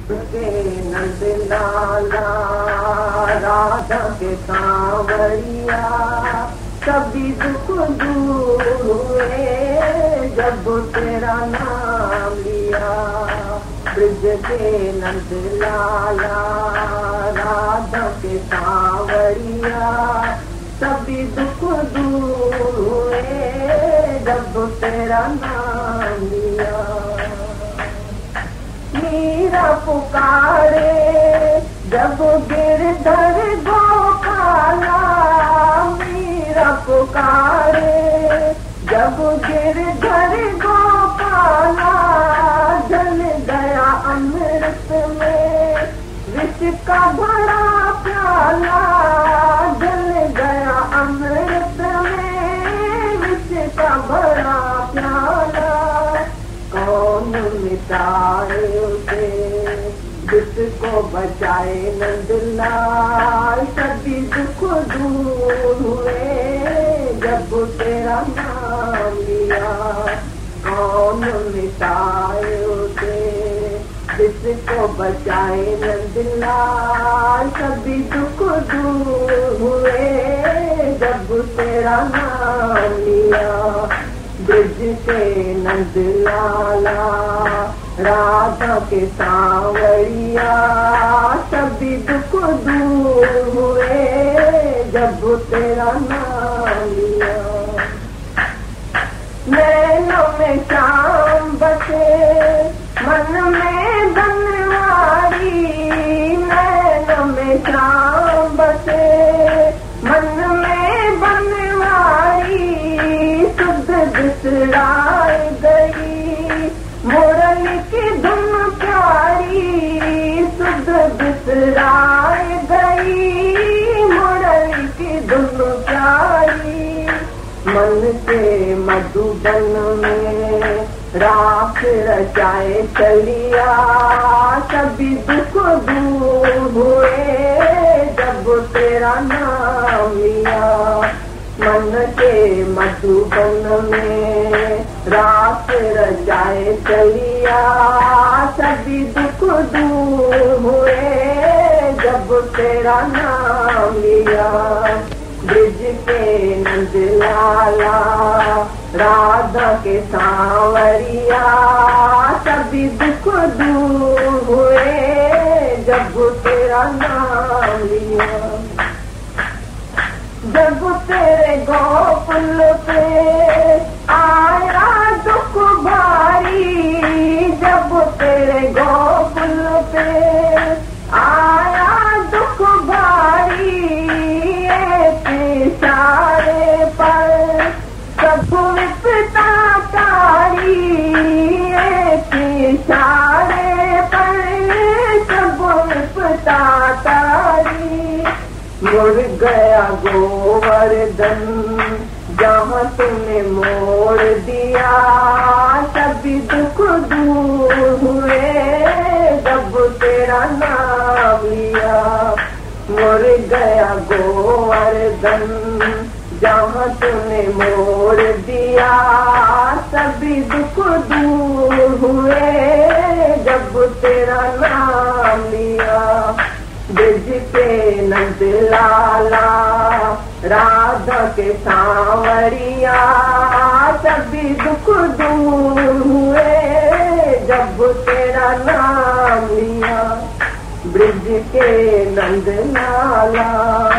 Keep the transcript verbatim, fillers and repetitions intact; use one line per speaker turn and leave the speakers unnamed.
के नंद लाला राधा के सांवरिया सभी दुख दूर हुए जब तेरा नाम लिया। ब्रज के नंद लाला राधा के सांवरिया सभी दुख दूर हुए जब तेरा नाम लिया। मीरा पुकारे जब गिरधर गोपाला, मीरा पुकारे जब गिरधर गोपाला, जल गया अमृत में विष का बड़ा प्याला, जल गया अमृत में विष का बड़ा प्याला। कौन मिटाए उसे जिसको बचाए नंदलाल, सभी दुख दूर हुए जब तेरा नाम लिया। कौन मिटाए उसे जिसको बचाए नंदलाल, सभी दुख दूर हुए जब तेरा नाम लिया। ब्रज के नंद लाला राधा के सांवरिया सभी दुख दूर हुए जब तेरा नाम लिया। नैनों में शाम बसे मन में बनवारी, नैनों में शाम बसे मन में बनवारी, शुद्ध बिसराई गई मुरली की धुन प्यारी, शुद्ध बिसराई गई मुरली की धुन प्यारी। मन के मधुबन में राख रचाए चलिया, सभी दुख दूर हुए जब तेरा नाम लिया। मन के मधुबन में राख रचाए चलिया, सभी दुख दूर हुए जब तेरा नाम लिया। ब्रज के नंद लाला राधा के सांवरिया सभी दुख दूर हुए जब तेरा नाम लिया। जब तेरे गोकुल पे आया दुख भारी, जब तेरे गोकुल पे आया दुख भारी, एक इशारे पर सब विपदा तारी, एक इशारे पर सब विपदा तारी। मुड़ गया गोवर्धन जहाँ तुमने मोड़ दिया, सभी दुख दूर हुए जब तेरा नाम लिया। मुड़ गया गोवर्धन जहाँ तुमने मोड़ दिया, सभी दुख दूर हुए जब तेरा नाम लिया। ब्रज के नंद लाला राधा के सांवरिया सभी दुख दूर हुए जब तेरा नाम लिया। ब्रज के नंद लाला